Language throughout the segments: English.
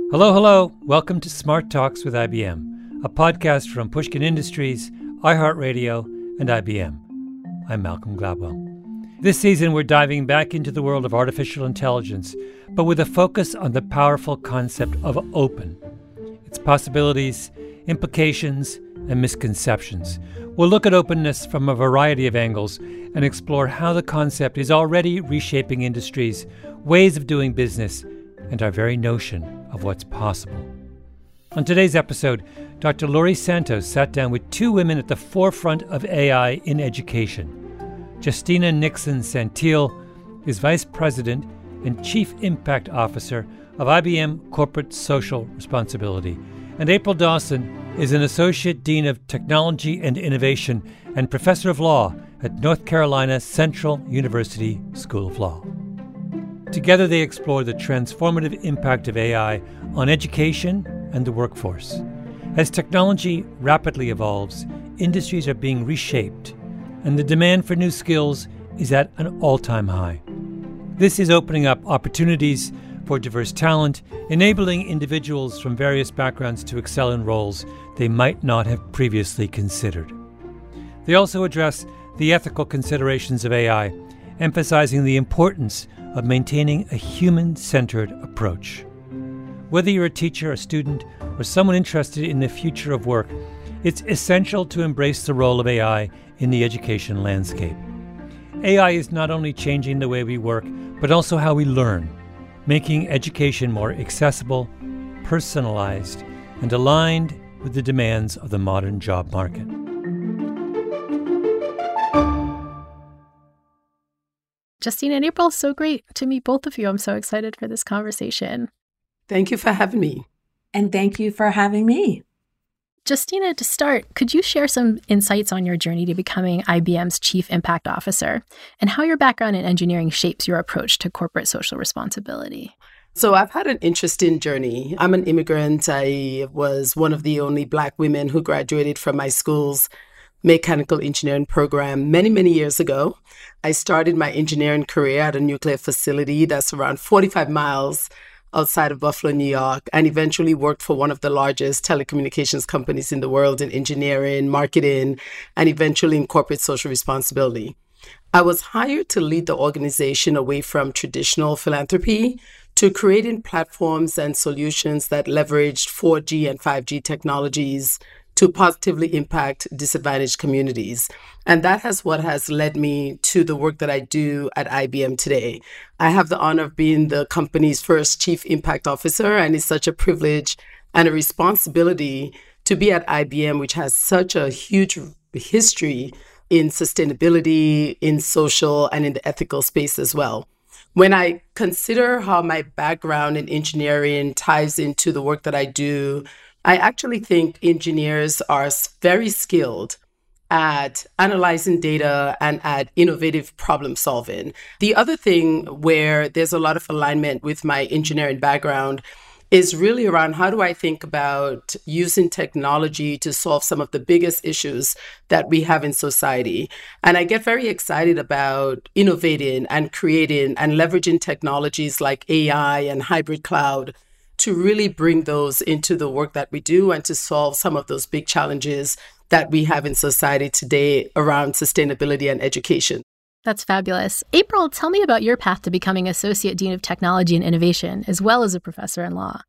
Hello, hello. Welcome to Smart Talks with IBM, a podcast from Pushkin Industries, iHeartRadio, and IBM. I'm Malcolm Gladwell. This season, we're diving back into the world of artificial intelligence, but with a focus on the powerful concept of open, its possibilities, implications, and misconceptions. We'll look at openness from a variety of angles and explore how the concept is already reshaping industries, ways of doing business, and our very notion of what's possible. On today's episode, Dr. Laurie Santos sat down with two women at the forefront of AI in education. Justina Nixon Santil is Vice President and Chief Impact Officer of IBM Corporate Social Responsibility, and April Dawson is an Associate Dean of Technology and Innovation and Professor of Law at North Carolina Central University School of Law. Together they explore the transformative impact of AI on education and the workforce. As technology rapidly evolves, industries are being reshaped, and the demand for new skills is at an all-time high. This is opening up opportunities for diverse talent, enabling individuals from various backgrounds to excel in roles they might not have previously considered. They also address the ethical considerations of AI, emphasizing the importance of maintaining a human-centered approach. Whether you're a teacher, a student, or someone interested in the future of work, it's essential to embrace the role of AI in the education landscape. AI is not only changing the way we work, but also how we learn, making education more accessible, personalized, and aligned with the demands of the modern job market. Justina and April, so great to meet both of you. I'm so excited for this conversation. Thank you for having me. And thank you for having me. Justina, to start, could you share some insights on your journey to becoming IBM's Chief Impact Officer and how your background in engineering shapes your approach to corporate social responsibility? So I've had an interesting journey. I'm an immigrant. I was one of the only Black women who graduated from my school's mechanical engineering program many years ago. I started my engineering career at a nuclear facility that's around 45 miles outside of Buffalo, New York, and eventually worked for one of the largest telecommunications companies in the world in engineering, marketing, and eventually in corporate social responsibility. I was hired to lead the organization away from traditional philanthropy to creating platforms and solutions that leveraged 4G and 5G technologies to positively impact disadvantaged communities. And that has what has led me to the work that I do at IBM today. I have the honor of being the company's first Chief Impact Officer, and it's such a privilege and a responsibility to be at IBM, which has such a huge history in sustainability, in social, and in the ethical space as well. When I consider how my background in engineering ties into the work that I do, I actually think engineers are very skilled at analyzing data and at innovative problem solving. The other thing where there's a lot of alignment with my engineering background is really around how do I think about using technology to solve some of the biggest issues that we have in society. And I get very excited about innovating and creating and leveraging technologies like AI and hybrid cloud to really bring those into the work that we do and to solve some of those big challenges that we have in society today around sustainability and education. That's fabulous. April, tell me about your path to becoming Associate Dean of Technology and Innovation, as well as a professor in law.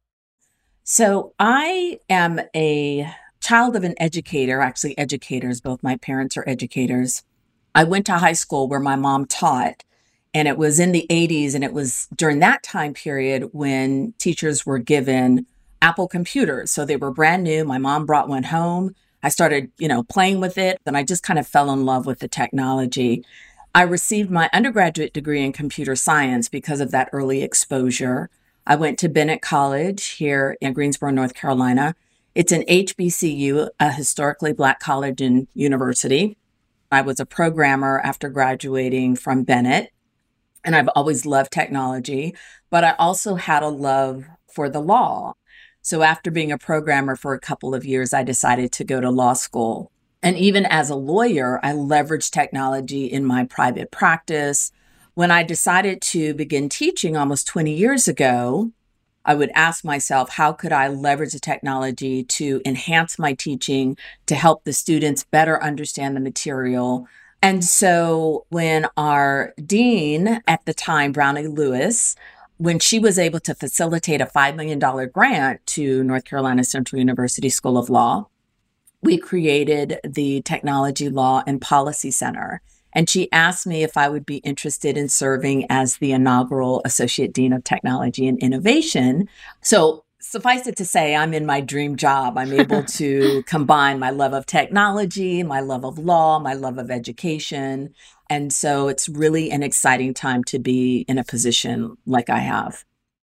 So I am a child of an educator, actually educators. Both my parents are educators. I went to high school where my mom taught. And it was in the 80s, and it was during that time period when teachers were given Apple computers. So they were brand new. My mom brought one home. I started, playing with it, and I just kind of fell in love with the technology. I received my undergraduate degree in computer science because of that early exposure. I went to Bennett College here in Greensboro, North Carolina. It's an HBCU, a historically Black college and university. I was a programmer after graduating from Bennett. And I've always loved technology, but I also had a love for the law. So after being a programmer for a couple of years, I decided to go to law school. And even as a lawyer, I leveraged technology in my private practice. When I decided to begin teaching almost 20 years ago, I would ask myself, how could I leverage the technology to enhance my teaching, to help the students better understand the material? And so when our dean at the time, Brownie Lewis, when she was able to facilitate a $5 million grant to North Carolina Central University School of Law, we created the Technology Law and Policy Center. And she asked me if I would be interested in serving as the inaugural Associate Dean of Technology and Innovation. So suffice it to say, I'm in my dream job. I'm able to combine my love of technology, my love of law, my love of education. And so it's really an exciting time to be in a position like I have.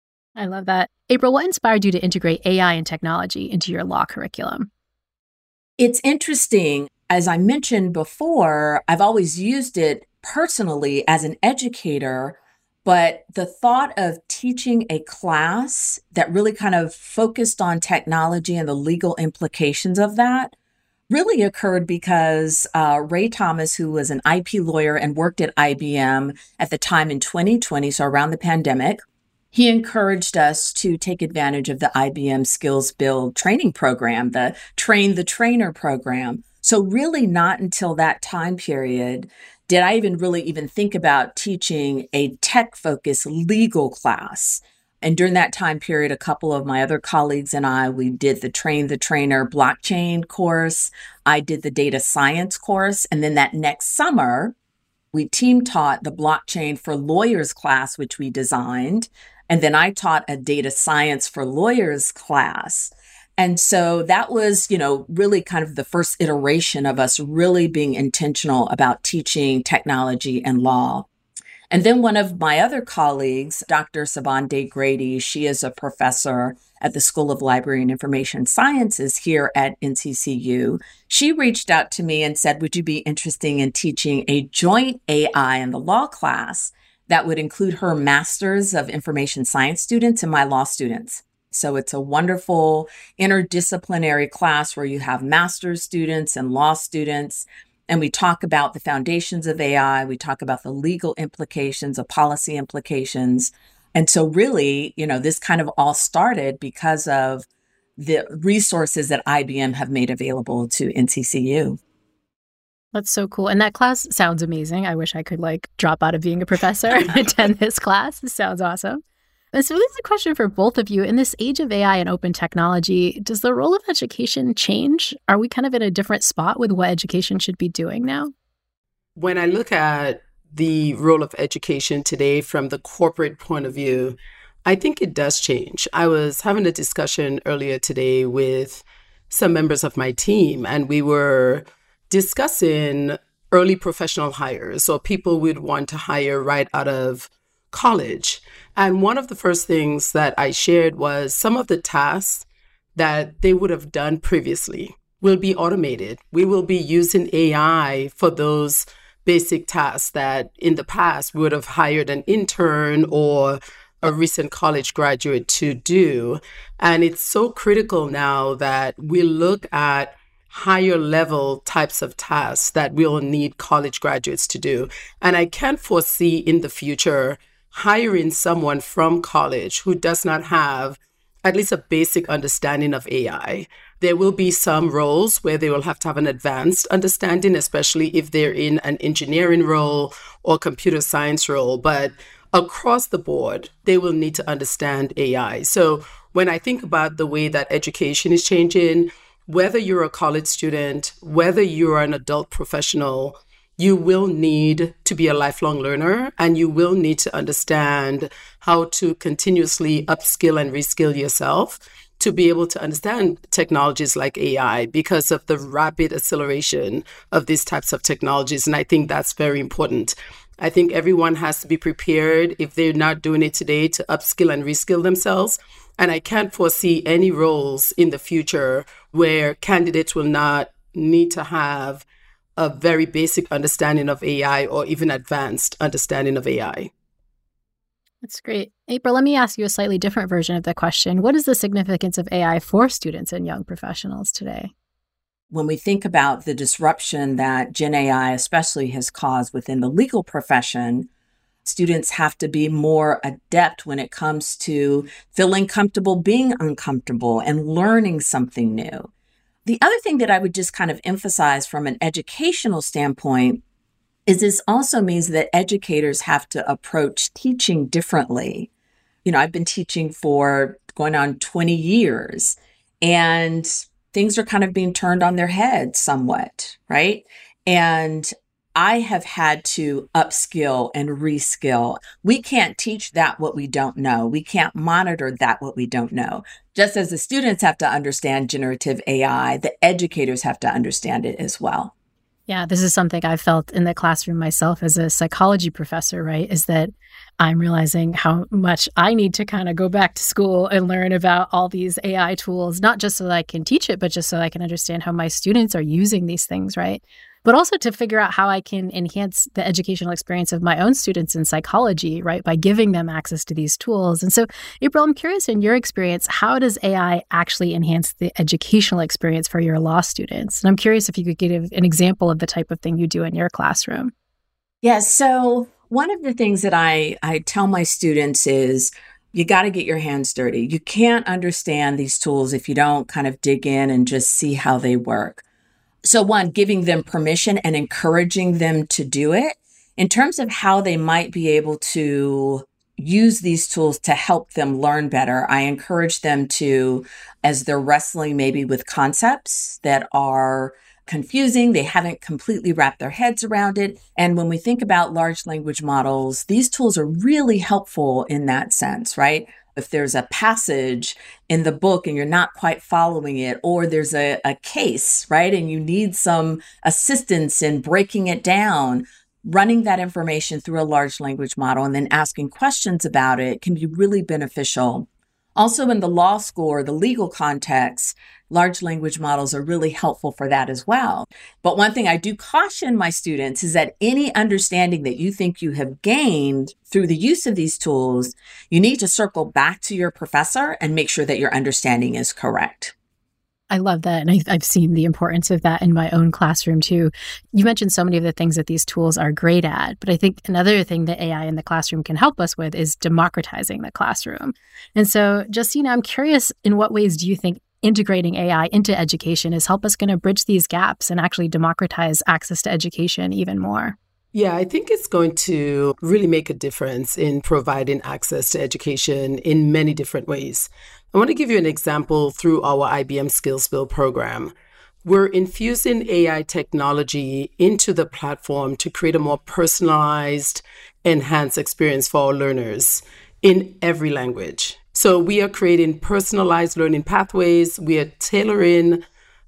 I love that. April, what inspired you to integrate AI and technology into your law curriculum? It's interesting. As I mentioned before, I've always used it personally as an educator, but the thought of teaching a class that really kind of focused on technology and the legal implications of that really occurred because Ray Thomas, who was an IP lawyer and worked at IBM at the time in 2020, so around the pandemic, he encouraged us to take advantage of the IBM Skills Build training program, the Train the Trainer program. So really not until that time period did I even think about teaching a tech-focused legal class. And during that time period, a couple of my other colleagues and I, we did the Train the Trainer blockchain course. I did the data science course. And then that next summer, we team taught the blockchain for lawyers class, which we designed. And then I taught a data science for lawyers class. And so that was, really kind of the first iteration of us really being intentional about teaching technology and law. And then one of my other colleagues, Dr. Saban Day Grady, she is a professor at the School of Library and Information Sciences here at NCCU. She reached out to me and said, would you be interested in teaching a joint AI in the law class that would include her Master's of Information Science students and my law students? So it's a wonderful interdisciplinary class where you have master's students and law students. And we talk about the foundations of AI. We talk about the legal implications, the policy implications. And so really, this kind of all started because of the resources that IBM have made available to NCCU. That's so cool. And that class sounds amazing. I wish I could drop out of being a professor and attend this class. This sounds awesome. And so this is a question for both of you. In this age of AI and open technology, does the role of education change? Are we kind of in a different spot with what education should be doing now? When I look at the role of education today from the corporate point of view, I think it does change. I was having a discussion earlier today with some members of my team, and we were discussing early professional hires, or people we'd want to hire right out of college. And one of the first things that I shared was some of the tasks that they would have done previously will be automated. We will be using AI for those basic tasks that in the past we would have hired an intern or a recent college graduate to do. And it's so critical now that we look at higher level types of tasks that we'll need college graduates to do. And I can't foresee in the future hiring someone from college who does not have at least a basic understanding of AI. There will be some roles where they will have to have an advanced understanding, especially if they're in an engineering role or computer science role. But across the board, they will need to understand AI. So when I think about the way that education is changing, whether you're a college student, whether you're an adult professional, you will need to be a lifelong learner, and you will need to understand how to continuously upskill and reskill yourself to be able to understand technologies like AI because of the rapid acceleration of these types of technologies. And I think that's very important. I think everyone has to be prepared, if they're not doing it today, to upskill and reskill themselves. And I can't foresee any roles in the future where candidates will not need to have a very basic understanding of AI or even advanced understanding of AI. That's great. April, let me ask you a slightly different version of the question. What is the significance of AI for students and young professionals today? When we think about the disruption that Gen AI especially has caused within the legal profession, Students have to be more adept when it comes to feeling comfortable being uncomfortable and learning something new. The other thing that I would just kind of emphasize from an educational standpoint is this also means that educators have to approach teaching differently. I've been teaching for going on 20 years, and things are kind of being turned on their head somewhat, right? And I have had to upskill and reskill. We can't teach that what we don't know. We can't monitor that what we don't know. Just as the students have to understand generative AI, the educators have to understand it as well. Yeah, this is something I felt in the classroom myself as a psychology professor, right? Is that I'm realizing how much I need to kind of go back to school and learn about all these AI tools, not just so that I can teach it, but just so I can understand how my students are using these things, right? But also to figure out how I can enhance the educational experience of my own students in psychology, right, by giving them access to these tools. And so, April, I'm curious, in your experience, how does AI actually enhance the educational experience for your law students? And I'm curious if you could give an example of the type of thing you do in your classroom. Yeah, so one of the things that I tell my students is, you got to get your hands dirty. You can't understand these tools if you don't kind of dig in and just see how they work. So one, giving them permission and encouraging them to do it. In terms of how they might be able to use these tools to help them learn better, I encourage them to, as they're wrestling maybe with concepts that are confusing, they haven't completely wrapped their heads around it. And when we think about large language models, these tools are really helpful in that sense, right? If there's a passage in the book and you're not quite following it, or there's a case, right, and you need some assistance in breaking it down, running that information through a large language model and then asking questions about it can be really beneficial. Also in the law school or the legal context, large language models are really helpful for that as well. But one thing I do caution my students is that any understanding that you think you have gained through the use of these tools, you need to circle back to your professor and make sure that your understanding is correct. I love that. And I've seen the importance of that in my own classroom too. You mentioned so many of the things that these tools are great at, but I think another thing that AI in the classroom can help us with is democratizing the classroom. And so, Justina, I'm curious, in what ways do you think integrating AI into education is help us going to bridge these gaps and actually democratize access to education even more? Yeah, I think it's going to really make a difference in providing access to education in many different ways. I want to give you an example through our IBM Skills Build program. We're infusing AI technology into the platform to create a more personalized, enhanced experience for our learners in every language. So we are creating personalized learning pathways. We are tailoring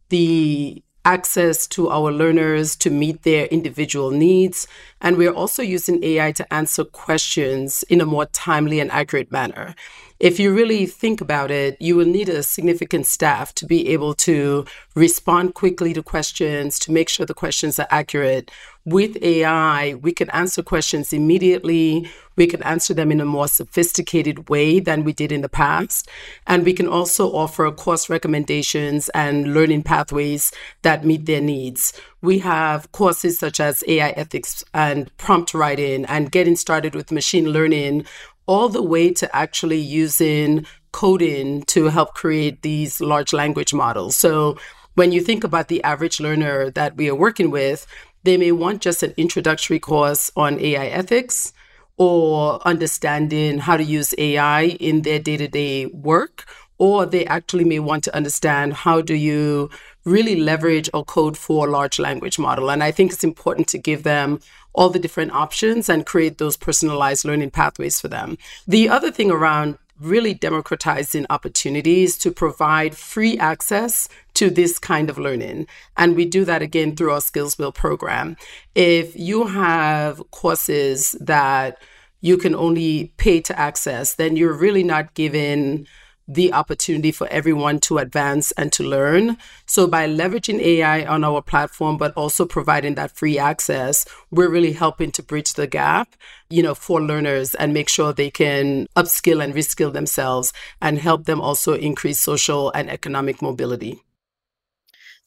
the access to our learners to meet their individual needs. And we're also using AI to answer questions in a more timely and accurate manner. If you really think about it, you will need a significant staff to be able to respond quickly to questions, to make sure the questions are accurate. With AI, we can answer questions immediately. We can answer them in a more sophisticated way than we did in the past. And we can also offer course recommendations and learning pathways that meet their needs. We have courses such as AI ethics and prompt writing and getting started with machine learning, all the way to actually using coding to help create these large language models. So when you think about the average learner that we are working with, they may want just an introductory course on AI ethics or understanding how to use AI in their day-to-day work, or they actually may want to understand how do you really leverage or code for a large language model. And I think it's important to give them all the different options and create those personalized learning pathways for them. The other thing around really democratizing opportunities to provide free access to this kind of learning. And we do that again through our Skills Build program. If you have courses that you can only pay to access, then you're really not given the opportunity for everyone to advance and to learn. So by leveraging AI on our platform, but also providing that free access, we're really helping to bridge the gap, for learners and make sure they can upskill and reskill themselves and help them also increase social and economic mobility.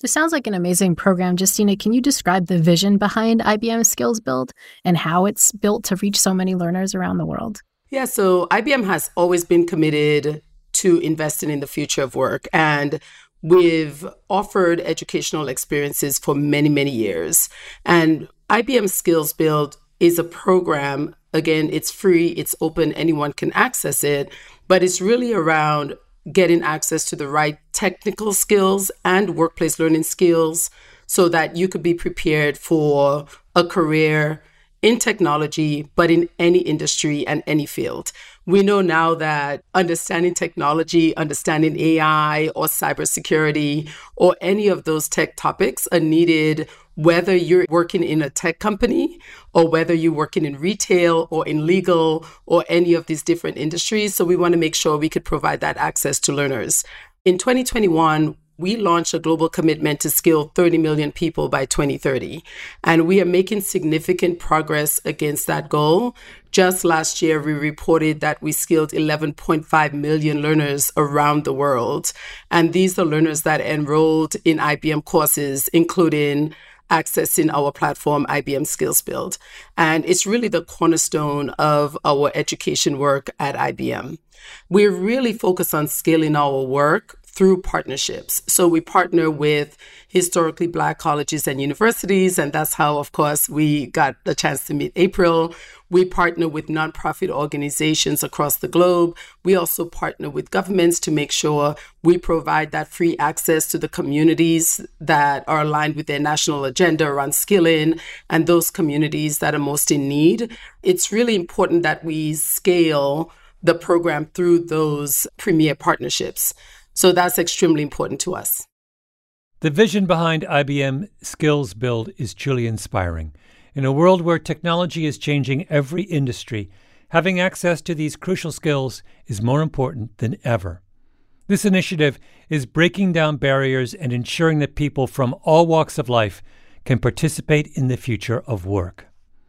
This sounds like an amazing program. Justina, can you describe the vision behind IBM Skills Build and how it's built to reach so many learners around the world? Yeah, so IBM has always been committed to investing in the future of work. And we've offered educational experiences for many, many years. And IBM Skills Build is a program. Again, it's free, it's open, anyone can access it, but it's really around getting access to the right technical skills and workplace learning skills so that you could be prepared for a career in technology, but in any industry and any field. We know now that understanding technology, understanding AI or cybersecurity or any of those tech topics are needed whether you're working in a tech company or whether you're working in retail or in legal or any of these different industries. So we want to make sure we could provide that access to learners. In 2021, we launched a global commitment to skill 30 million people by 2030. And we are making significant progress against that goal. Just last year, we reported that we skilled 11.5 million learners around the world. And these are learners that enrolled in IBM courses, including accessing our platform, IBM Skills Build. And it's really the cornerstone of our education work at IBM. We're really focused on scaling our work through partnerships. So we partner with historically Black colleges and universities, and that's how, of course, we got the chance to meet April. We partner with nonprofit organizations across the globe. We also partner with governments to make sure we provide that free access to the communities that are aligned with their national agenda around skilling and those communities that are most in need. It's really important that we scale the program through those premier partnerships. So that's extremely important to us. The vision behind IBM Skills Build is truly inspiring. In a world where technology is changing every industry, having access to these crucial skills is more important than ever. This initiative is breaking down barriers and ensuring that people from all walks of life can participate in the future of work.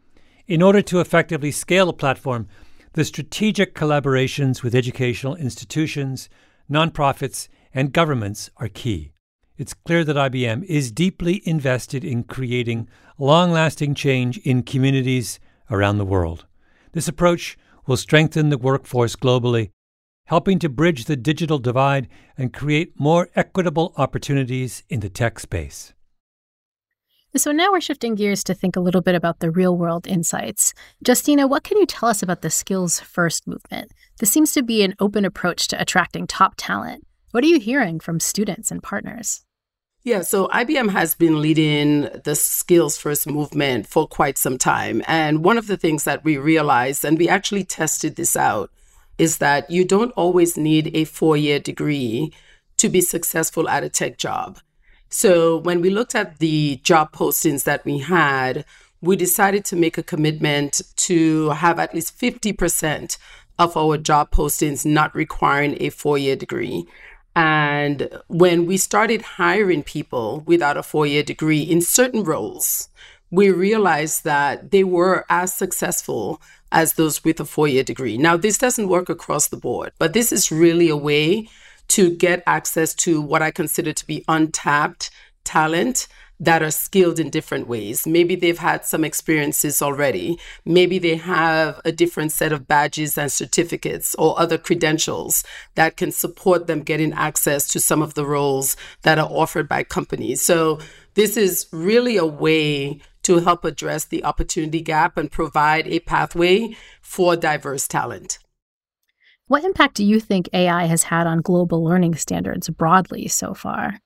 In order to effectively scale a platform, the strategic collaborations with educational institutions, nonprofits, and governments are key. It's clear that IBM is deeply invested in creating long-lasting change in communities around the world. This approach will strengthen the workforce globally, helping to bridge the digital divide and create more equitable opportunities in the tech space. So now we're shifting gears to think a little bit about the real-world insights. Justina, what can you tell us about the Skills First movement? This seems to be an open approach to attracting top talent. What are you hearing from students and partners? Yeah, so IBM has been leading the Skills First movement for quite some time. And one of the things that we realized, and we actually tested this out, is that you don't always need a 4-year degree to be successful at a tech job. So when we looked at the job postings that we had, we decided to make a commitment to have at least 50% of our job postings not requiring a 4-year degree. And when we started hiring people without a 4-year degree in certain roles, we realized that they were as successful as those with a 4-year degree. Now, this doesn't work across the board, but this is really a way to get access to what I consider to be untapped talent that are skilled in different ways. Maybe they've had some experiences already. Maybe they have a different set of badges and certificates or other credentials that can support them getting access to some of the roles that are offered by companies. So this is really a way to help address the opportunity gap and provide a pathway for diverse talent. What impact do you think AI has had on global learning standards broadly so far?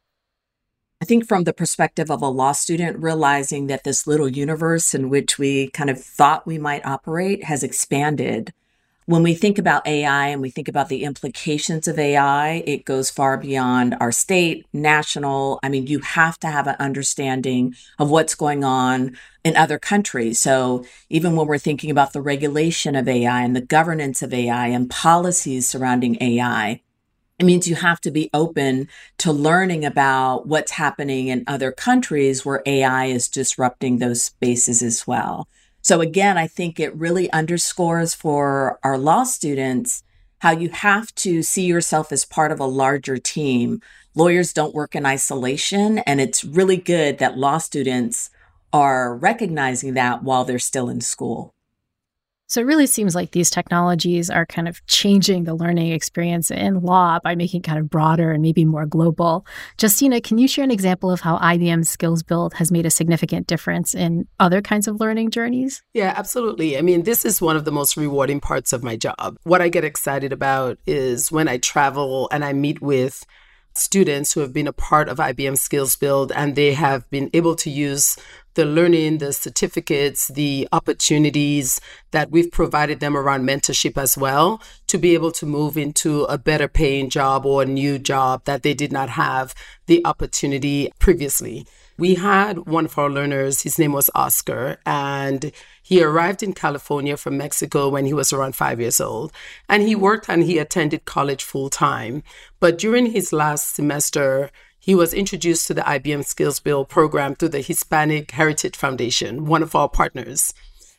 I think from the perspective of a law student, realizing that this little universe in which we kind of thought we might operate has expanded. When we think about AI and we think about the implications of AI, it goes far beyond our state, national. I mean, you have to have an understanding of what's going on in other countries. So even when we're thinking about the regulation of AI and the governance of AI and policies surrounding AI, it means you have to be open to learning about what's happening in other countries where AI is disrupting those spaces as well. So again, I think it really underscores for our law students how you have to see yourself as part of a larger team, lawyers don't work in isolation. And it's really good that law students are recognizing that while they're still in school. So it really seems like these technologies are kind of changing the learning experience in law by making it kind of broader and maybe more global. Justina, can you share an example of how IBM Skills Build has made a significant difference in other kinds of learning journeys? Yeah, absolutely. I mean, this is one of the most rewarding parts of my job. What I get excited about is when I travel and I meet with students who have been a part of IBM Skills Build, and they have been able to use the learning, the certificates, the opportunities that we've provided them around mentorship as well, to be able to move into a better paying job or a new job that they did not have the opportunity previously. We had one of our learners, his name was Oscar, and he arrived in California from Mexico when he was around 5 years old. And he worked and he attended college full time. But during his last semester, he was introduced to the IBM Skills Build program through the Hispanic Heritage Foundation, one of our partners.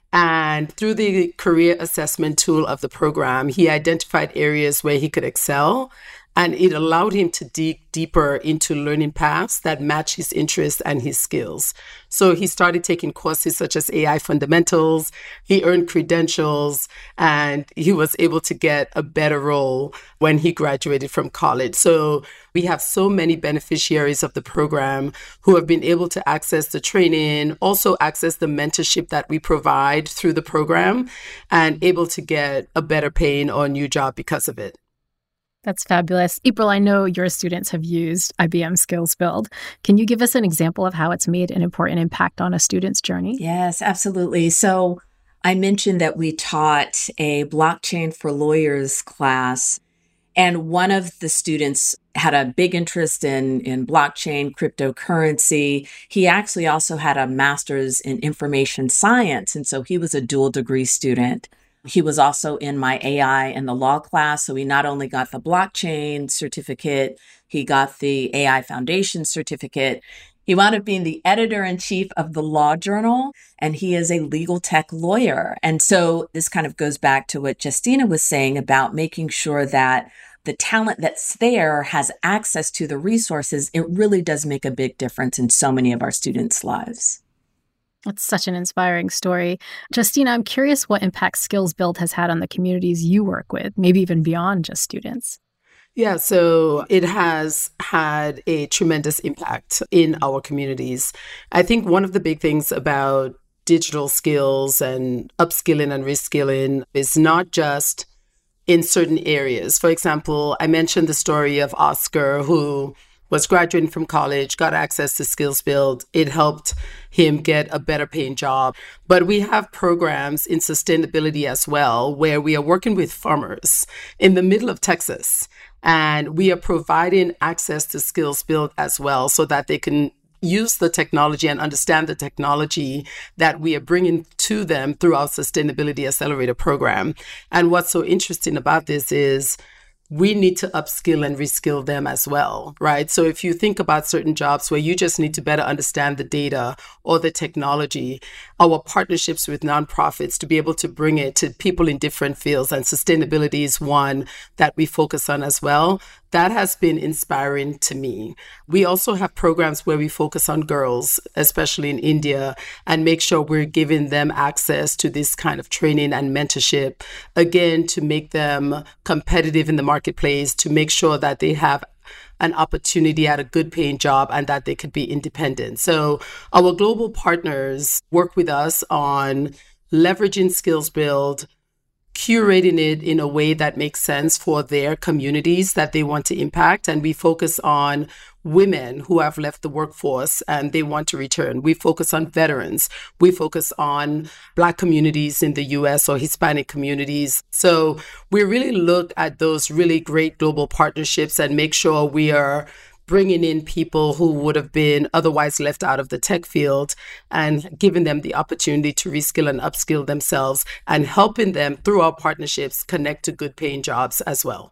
And through the career assessment tool of the program, he identified areas where he could excel. And it allowed him to dig deeper into learning paths that match his interests and his skills. So he started taking courses such as AI fundamentals, he earned credentials, and he was able to get a better role when he graduated from college. So we have so many beneficiaries of the program who have been able to access the training, also access the mentorship that we provide through the program, and able to get a better paying or new job because of it. That's fabulous. April, I know your students have used IBM Skills Build. Can you give us an example of how it's made an important impact on a student's journey? Yes, absolutely. So I mentioned that we taught a blockchain for lawyers class, and one of the students had a big interest in blockchain, cryptocurrency. He actually also had a master's in information science, and so he was a dual degree student. He was also in my AI and the law class. So he not only got the blockchain certificate, he got the AI Foundation certificate. He wound up being the editor-in-chief of the Law Journal, and he is a legal tech lawyer. And so this kind of goes back to what Justina was saying about making sure that the talent that's there has access to the resources. It really does make a big difference in so many of our students' lives. That's such an inspiring story. Justina, I'm curious what impact Skills Build has had on the communities you work with, maybe even beyond just students. Yeah, so it has had a tremendous impact in our communities. I think one of the big things about digital skills and upskilling and reskilling is not just in certain areas. For example, I mentioned the story of Oscar, who was graduating from college, got access to Skills Build. It helped him get a better paying job. But we have programs in sustainability as well, where we are working with farmers in the middle of Texas. And we are providing access to Skills Build as well, so that they can use the technology and understand the technology that we are bringing to them through our Sustainability Accelerator program. And what's so interesting about this is we need to upskill and reskill them as well, right? So if you think about certain jobs where you just need to better understand the data or the technology, our partnerships with nonprofits to be able to bring it to people in different fields, and sustainability is one that we focus on as well. That has been inspiring to me. We also have programs where we focus on girls, especially in India, and make sure we're giving them access to this kind of training and mentorship, again, to make them competitive in the marketplace, to make sure that they have an opportunity at a good paying job and that they could be independent. So our global partners work with us on leveraging Skills Build, curating it in a way that makes sense for their communities that they want to impact. And we focus on women who have left the workforce and they want to return. We focus on veterans. We focus on Black communities in the US or Hispanic communities. So we really look at those really great global partnerships and make sure we are bringing in people who would have been otherwise left out of the tech field and giving them the opportunity to reskill and upskill themselves, and helping them through our partnerships connect to good paying jobs as well.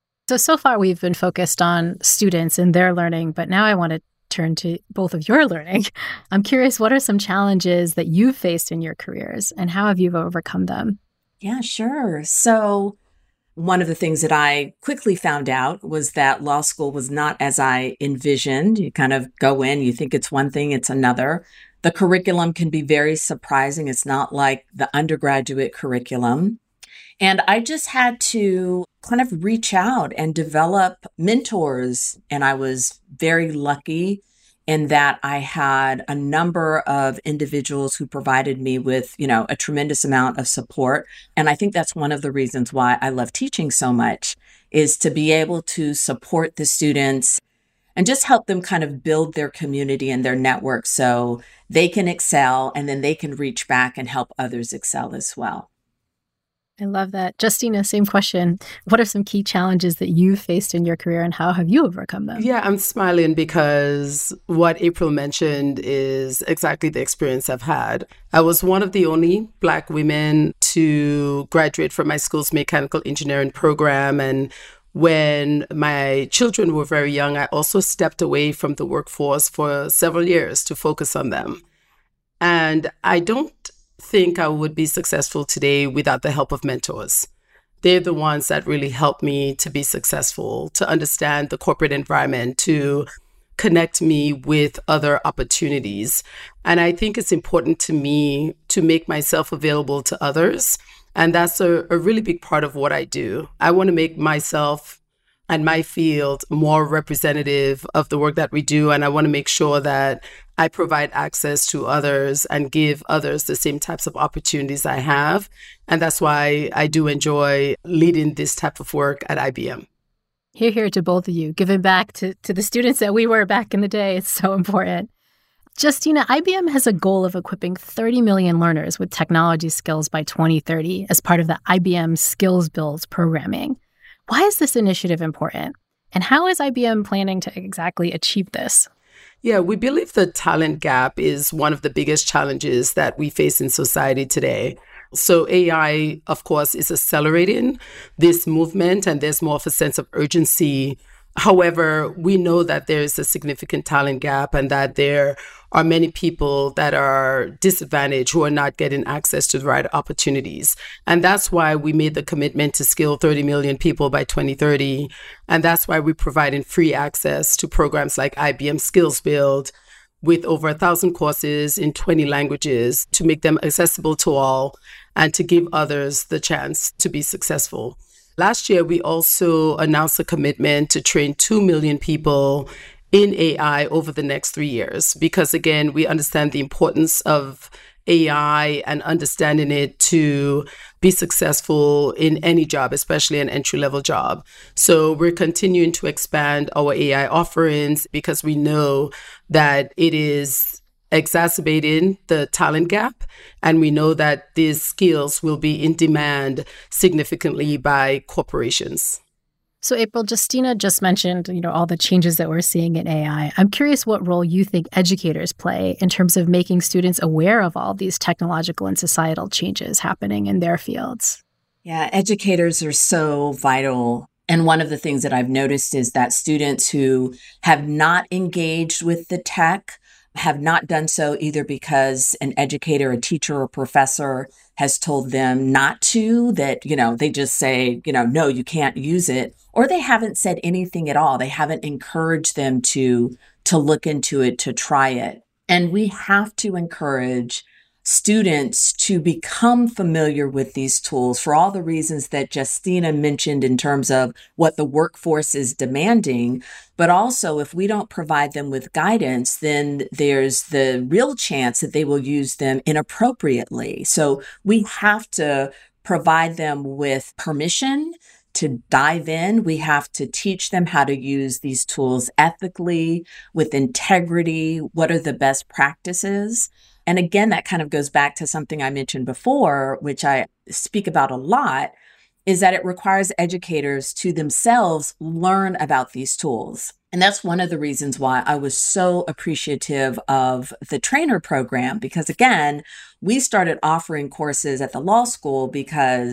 So far we've been focused on students and their learning, but now I want to turn to both of your learning. I'm curious, what are some challenges that you've faced in your careers and how have you overcome them? Yeah, sure. So One of the things that I quickly found out was that law school was not as I envisioned. You kind of go in, you think it's one thing, it's another. The curriculum can be very surprising. It's not like the undergraduate curriculum. And I just had to kind of reach out and develop mentors. And I was very lucky in that I had a number of individuals who provided me with, a tremendous amount of support. And I think that's one of the reasons why I love teaching so much, is to be able to support the students and just help them kind of build their community and their network so they can excel, and then they can reach back and help others excel as well. I love that. Justina, same question. What are some key challenges that you've faced in your career, and how have you overcome them? Yeah, I'm smiling because what April mentioned is exactly the experience I've had. I was one of the only Black women to graduate from my school's mechanical engineering program. And when my children were very young, I also stepped away from the workforce for several years to focus on them. And I don't think I would be successful today without the help of mentors. They're the ones that really helped me to be successful, to understand the corporate environment, to connect me with other opportunities. And I think it's important to me to make myself available to others. And that's a really big part of what I do. I want to make myself and my field more representative of the work that we do. And I want to make sure that I provide access to others and give others the same types of opportunities I have. And that's why I do enjoy leading this type of work at IBM. Hear to both of you, giving back to the students that we were back in the day. It's so important. Justina, IBM has a goal of equipping 30 million learners with technology skills by 2030 as part of the IBM Skills Builds programming. Why is this initiative important? And how is IBM planning to exactly achieve this? Yeah, we believe the talent gap is one of the biggest challenges that we face in society today. So AI, of course, is accelerating this movement, and there's more of a sense of urgency. However, we know that there's a significant talent gap and that there are many people that are disadvantaged who are not getting access to the right opportunities. And that's why we made the commitment to skill 30 million people by 2030. And that's why we're providing free access to programs like IBM Skills Build with over 1,000 courses in 20 languages to make them accessible to all and to give others the chance to be successful. Last year, we also announced a commitment to train 2 million people in AI over the next 3 years, because again, we understand the importance of AI and understanding it to be successful in any job, especially an entry-level job. So we're continuing to expand our AI offerings because we know that it is exacerbating the talent gap. And we know that these skills will be in demand significantly by corporations. So April, Justina just mentioned, all the changes that we're seeing in AI. I'm curious what role you think educators play in terms of making students aware of all these technological and societal changes happening in their fields. Yeah, educators are so vital. And one of the things that I've noticed is that students who have not engaged with the tech have not done so either because an educator, a teacher, or professor has told them not to, that, they just say, no, you can't use it, or they haven't said anything at all. They haven't encouraged them to look into it, to try it. And we have to encourage students to become familiar with these tools for all the reasons that Justina mentioned in terms of what the workforce is demanding. But also, if we don't provide them with guidance, then there's the real chance that they will use them inappropriately. So we have to provide them with permission to dive in. We have to teach them how to use these tools ethically, with integrity. What are the best practices? And again, that kind of goes back to something I mentioned before, which I speak about a lot, is that it requires educators to themselves learn about these tools. And that's one of the reasons why I was so appreciative of the trainer program, because again, we started offering courses at the law school because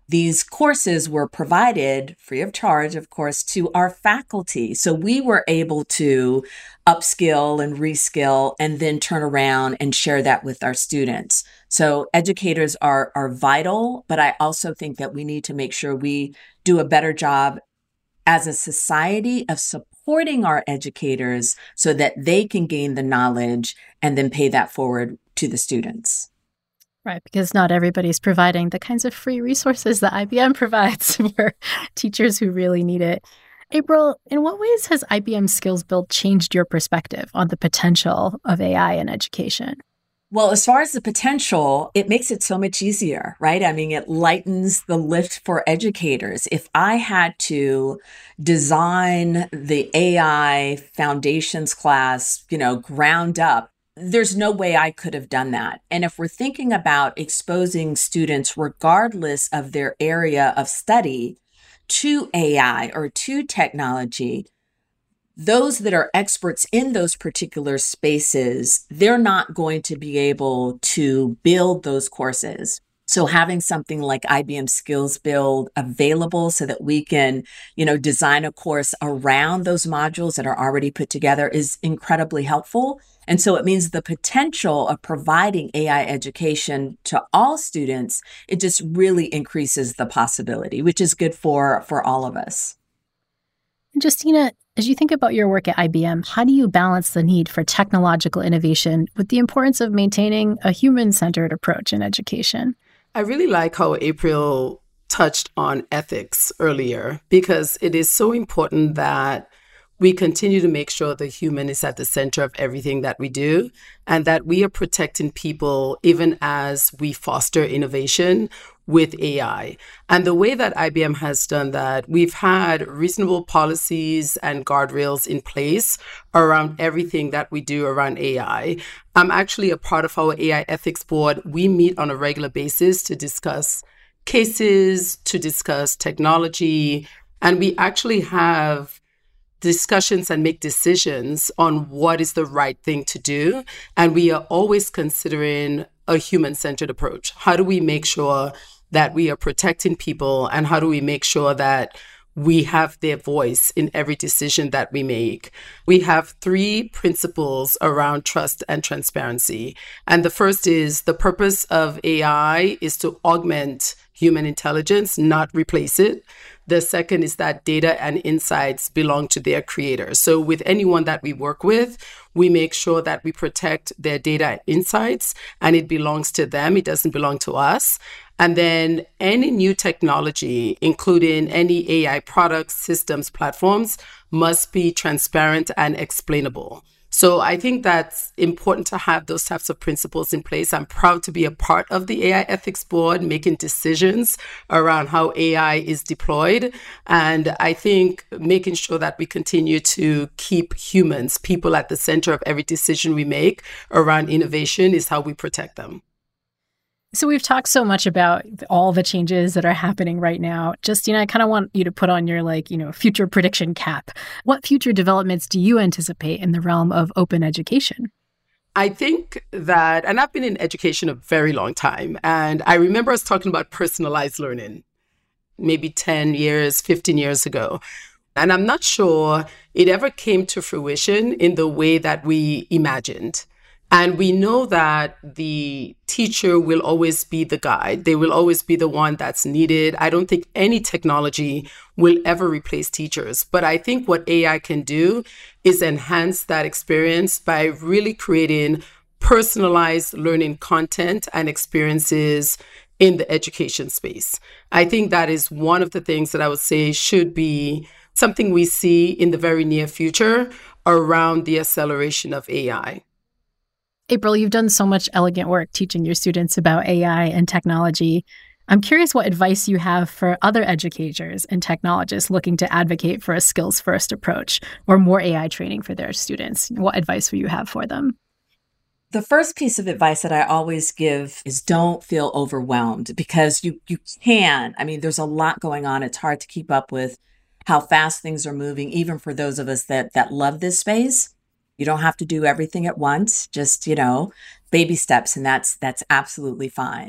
these courses were provided free of charge, of course, to our faculty. So we were able to upskill and reskill and then turn around and share that with our students. So educators are vital, but I also think that we need to make sure we do a better job as a society of supporting our educators so that they can gain the knowledge and then pay that forward to the students. Right, because not everybody's providing the kinds of free resources that IBM provides for teachers who really need it. April, in what ways has IBM Skills Build changed your perspective on the potential of AI in education? Well, as far as the potential, it makes it so much easier, right? I mean, it lightens the lift for educators. If I had to design the AI foundations class, ground up, there's no way I could have done that. And if we're thinking about exposing students, regardless of their area of study, to AI or to technology, those that are experts in those particular spaces, they're not going to be able to build those courses. So having something like IBM Skills Build available so that we can, design a course around those modules that are already put together is incredibly helpful. And so it means the potential of providing AI education to all students, it just really increases the possibility, which is good for all of us. Justina, as you think about your work at IBM, how do you balance the need for technological innovation with the importance of maintaining a human-centered approach in education? I really like how April touched on ethics earlier, because it is so important that we continue to make sure the human is at the center of everything that we do, and that we are protecting people even as we foster innovation with AI. And the way that IBM has done that, we've had reasonable policies and guardrails in place around everything that we do around AI. I'm actually a part of our AI ethics board. We meet on a regular basis to discuss cases, to discuss technology, and we actually have discussions and make decisions on what is the right thing to do. And we are always considering a human-centered approach. How do we make sure that we are protecting people, and how do we make sure that we have their voice in every decision that we make? We have 3 principles around trust and transparency. And the first is the purpose of AI is to augment human intelligence, not replace it. The second is that data and insights belong to their creators. So with anyone that we work with, we make sure that we protect their data and insights, and it belongs to them. It doesn't belong to us. And then any new technology, including any AI products, systems, platforms, must be transparent and explainable. So I think that's important to have those types of principles in place. I'm proud to be a part of the AI ethics board, making decisions around how AI is deployed. And I think making sure that we continue to keep humans, people at the center of every decision we make around innovation is how we protect them. So we've talked so much about all the changes that are happening right now. Justina, I kind of want you to put on your future prediction cap. What future developments do you anticipate in the realm of open education? I think that, and I've been in education a very long time, and I remember us talking about personalized learning maybe 10 years, 15 years ago. And I'm not sure it ever came to fruition in the way that we imagined. And we know that the teacher will always be the guide. They will always be the one that's needed. I don't think any technology will ever replace teachers. But I think what AI can do is enhance that experience by really creating personalized learning content and experiences in the education space. I think that is one of the things that I would say should be something we see in the very near future around the acceleration of AI. April, you've done so much elegant work teaching your students about AI and technology. I'm curious what advice you have for other educators and technologists looking to advocate for a skills-first approach or more AI training for their students. What advice will you have for them? The first piece of advice that I always give is don't feel overwhelmed, because you can. I mean, there's a lot going on. It's hard to keep up with how fast things are moving, even for those of us that love this space. You don't have to do everything at once, just, baby steps, and that's absolutely fine.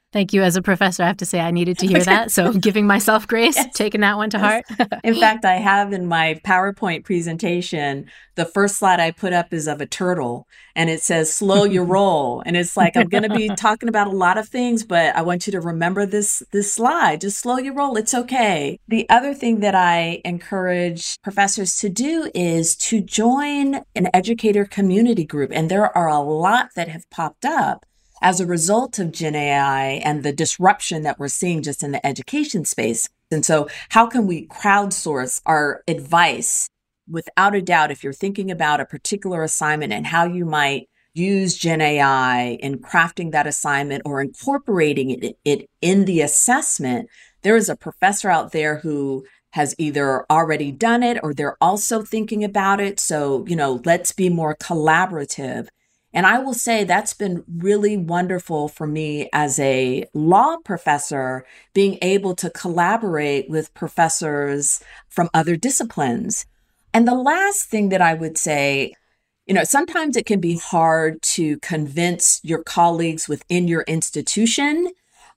Thank you. As a professor, I have to say I needed to hear that. So I'm giving myself grace, Yes. taking that one to heart. In fact, I have in my PowerPoint presentation, the first slide I put up is of a turtle and it says, slow your roll. And it's like, I'm going to be talking about a lot of things, but I want you to remember this slide. Just slow your roll. It's okay. The other thing that I encourage professors to do is to join an educator community group. And there are a lot that have popped up as a result of Gen AI and the disruption that we're seeing just in the education space. And so how can we crowdsource our advice? Without a doubt, if you're thinking about a particular assignment and how you might use Gen AI in crafting that assignment or incorporating it in the assessment, there is a professor out there who has either already done it or they're also thinking about it. So, let's be more collaborative. And I will say that's been really wonderful for me as a law professor, being able to collaborate with professors from other disciplines. And the last thing that I would say, sometimes it can be hard to convince your colleagues within your institution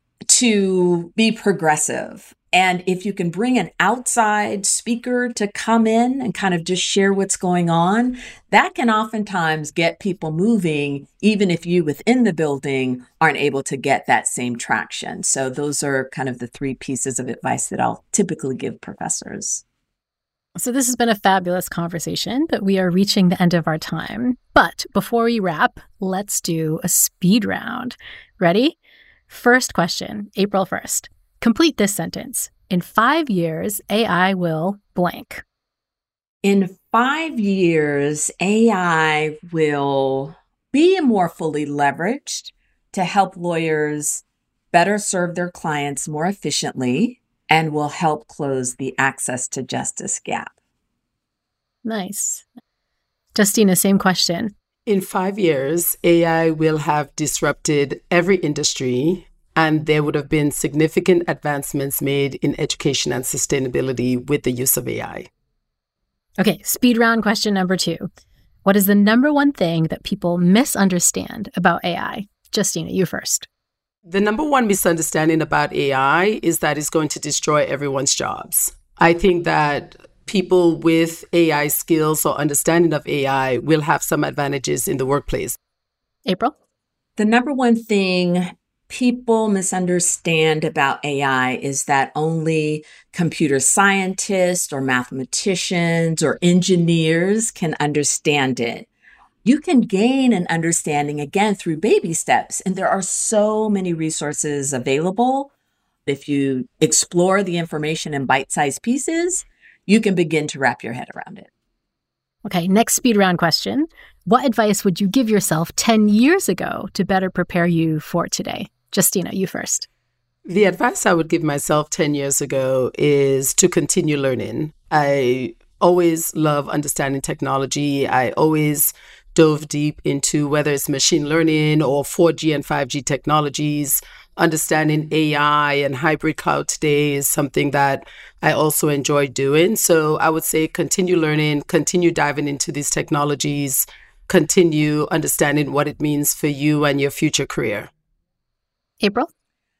to be progressive. And if you can bring an outside speaker to come in and kind of just share what's going on, that can oftentimes get people moving, even if you within the building aren't able to get that same traction. So those are kind of the three pieces of advice that I'll typically give professors. So this has been a fabulous conversation, but we are reaching the end of our time. But before we wrap, let's do a speed round. Ready? First question, April 1st. Complete this sentence. In 5 years, AI will blank. In 5 years, AI will be more fully leveraged to help lawyers better serve their clients more efficiently and will help close the access to justice gap. Nice. Justina, same question. In 5 years, AI will have disrupted every industry, and there would have been significant advancements made in education and sustainability with the use of AI. Okay, speed round question number 2. What is the number one thing that people misunderstand about AI? Justina, you first. The number one misunderstanding about AI is that it's going to destroy everyone's jobs. I think that people with AI skills or understanding of AI will have some advantages in the workplace. April? The number one thing people misunderstand about AI is that only computer scientists or mathematicians or engineers can understand it. You can gain an understanding, again, through baby steps. And there are so many resources available. If you explore the information in bite-sized pieces, you can begin to wrap your head around it. Okay, next speed round question. What advice would you give yourself 10 years ago to better prepare you for today? Justina, you first. The advice I would give myself 10 years ago is to continue learning. I always love understanding technology. I always dove deep into whether it's machine learning or 4G and 5G technologies. Understanding AI and hybrid cloud today is something that I also enjoy doing. So I would say continue learning, continue diving into these technologies, continue understanding what it means for you and your future career. April?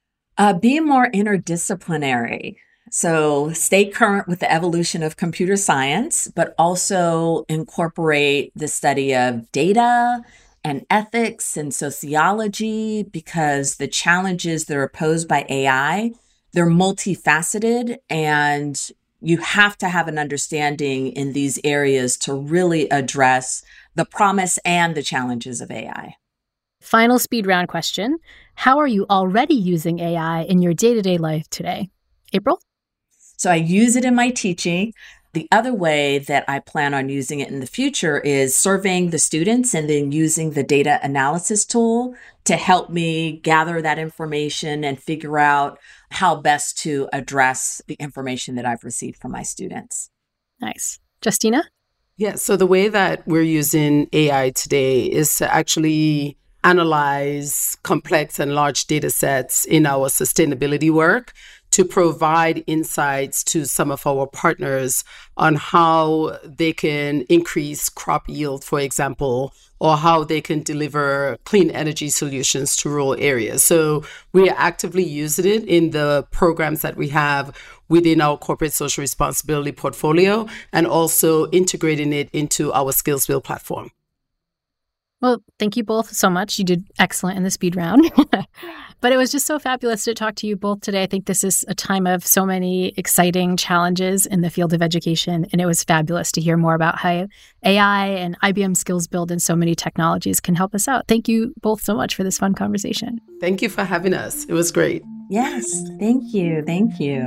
Be more interdisciplinary. So stay current with the evolution of computer science, but also incorporate the study of data and ethics and sociology, because the challenges that are posed by AI, they're multifaceted, and you have to have an understanding in these areas to really address the promise and the challenges of AI. Final speed round question. How are you already using AI in your day-to-day life today? April? So I use it in my teaching. The other way that I plan on using it in the future is surveying the students and then using the data analysis tool to help me gather that information and figure out how best to address the information that I've received from my students. Nice. Justina? Yeah, so the way that we're using AI today is to actually analyze complex and large data sets in our sustainability work to provide insights to some of our partners on how they can increase crop yield, for example, or how they can deliver clean energy solutions to rural areas. So we are actively using it in the programs that we have within our corporate social responsibility portfolio, and also integrating it into our SkillsBuild platform. Well, thank you both so much. You did excellent in the speed round. But it was just so fabulous to talk to you both today. I think this is a time of so many exciting challenges in the field of education. And it was fabulous to hear more about how AI and IBM SkillsBuild and so many technologies can help us out. Thank you both so much for this fun conversation. Thank you for having us. It was great. Yes, thank you. Thank you.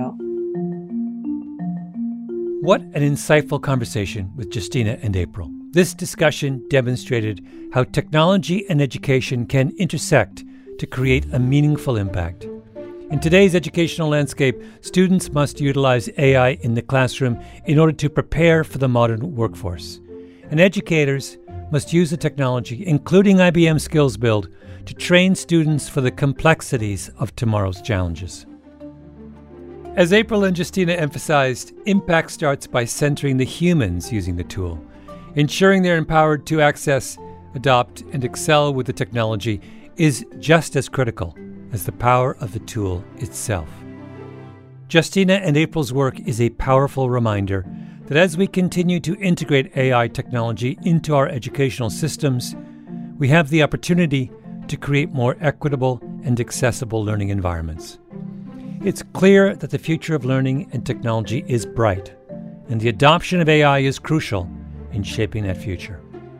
What an insightful conversation with Justina and April. This discussion demonstrated how technology and education can intersect to create a meaningful impact. In today's educational landscape, students must utilize AI in the classroom in order to prepare for the modern workforce. And educators must use the technology, including IBM SkillsBuild, to train students for the complexities of tomorrow's challenges. As April and Justina emphasized, impact starts by centering the humans using the tool. Ensuring they're empowered to access, adopt, and excel with the technology is just as critical as the power of the tool itself. Justina and April's work is a powerful reminder that as we continue to integrate AI technology into our educational systems, we have the opportunity to create more equitable and accessible learning environments. It's clear that the future of learning and technology is bright, and the adoption of AI is crucial in shaping that future.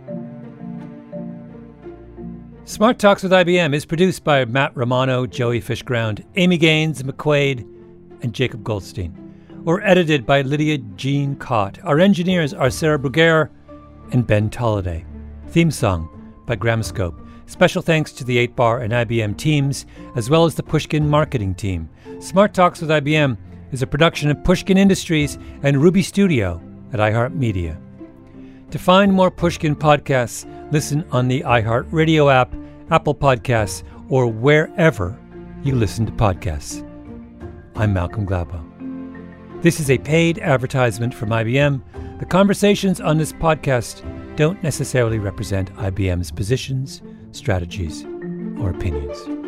Smart Talks with IBM is produced by Matt Romano, Joey Fishground, Amy Gaines, McQuaid, and Jacob Goldstein. We're edited by Lydia Jean Cott. Our engineers are Sarah Bruguer and Ben Tolliday. Theme song by Gramoscope. Special thanks to the 8-Bar and IBM teams, as well as the Pushkin marketing team. Smart Talks with IBM is a production of Pushkin Industries and Ruby Studio at iHeartMedia. To find more Pushkin podcasts, listen on the iHeartRadio app, Apple Podcasts, or wherever you listen to podcasts. I'm Malcolm Gladwell. This is a paid advertisement from IBM. The conversations on this podcast don't necessarily represent IBM's positions, strategies, or opinions.